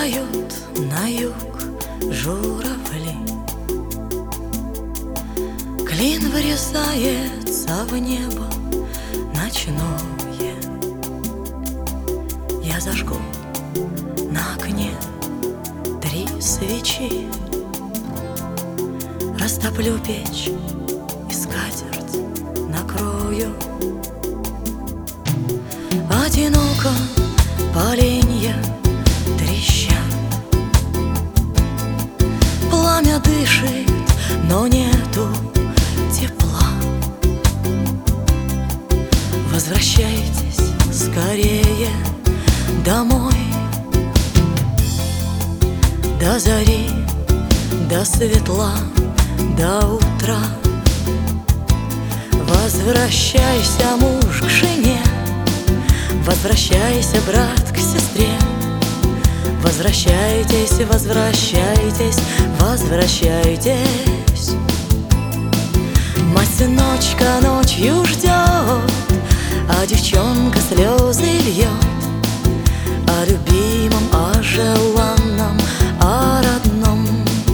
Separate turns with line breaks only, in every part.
Улетают на юг журавли, клин вырезается в небо ночное. Я зажгу на окне 3 свечи, растоплю печь и скатерть накрою. Одиноко поленья трещат, пламя дышит, но нету тепла. Возвращайтесь скорее домой, до зари, до светла, до утра. Возвращайся, муж, к жене, возвращайся, брат, к сестре. Возвращайтесь, возвращайтесь, возвращайтесь. Мать сыночка ночью ждет, а девчонка слезы льет о любимом, о желанном, о родном.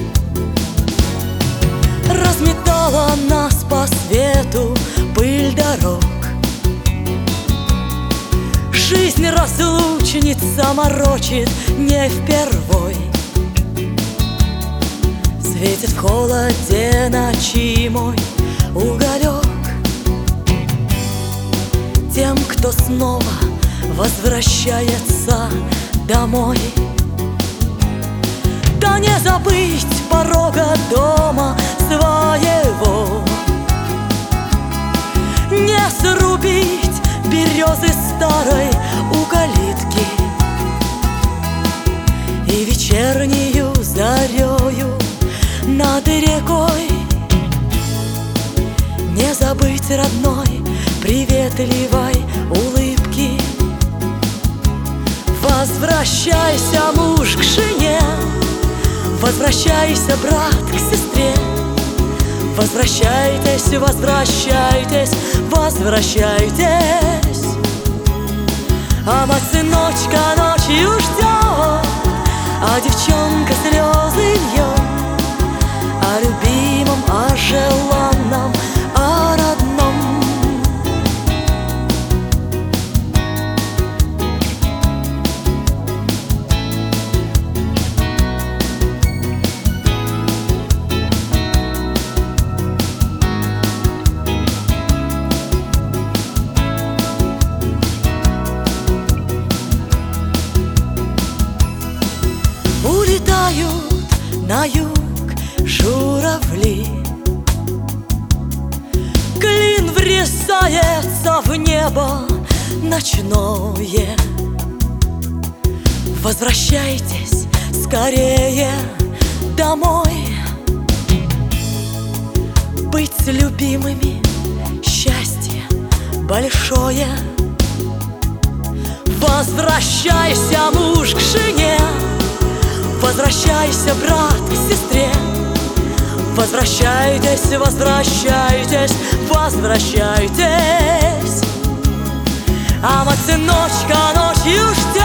Разметала нас по свету пыль дорог, жизнь разлучница морочит не впервой. Светит в холоде ночи мой уголек тем, кто снова возвращается домой. Да не забыть порога дома своего, не срубить березы старой у калитки и вечернюю зарею над рекой. Не забыть родной приветливой улыбки. Возвращайся, муж, к жене, возвращайся, брат, к сестре. Возвращайтесь, возвращайтесь, возвращайтесь. А мать сыночка ночью ждет, а девчонка слезы льет о любимом, о желанном, о родном. Улетают на юг журавли, клин врезается в небо ночное. Возвращайтесь скорее домой. Быть с любимыми — счастье большое. Возвращайся, муж, к жене, возвращайся, брат, к сестре. Возвращайтесь, возвращайтесь, возвращайтесь. А мать сыночка ночью ждет,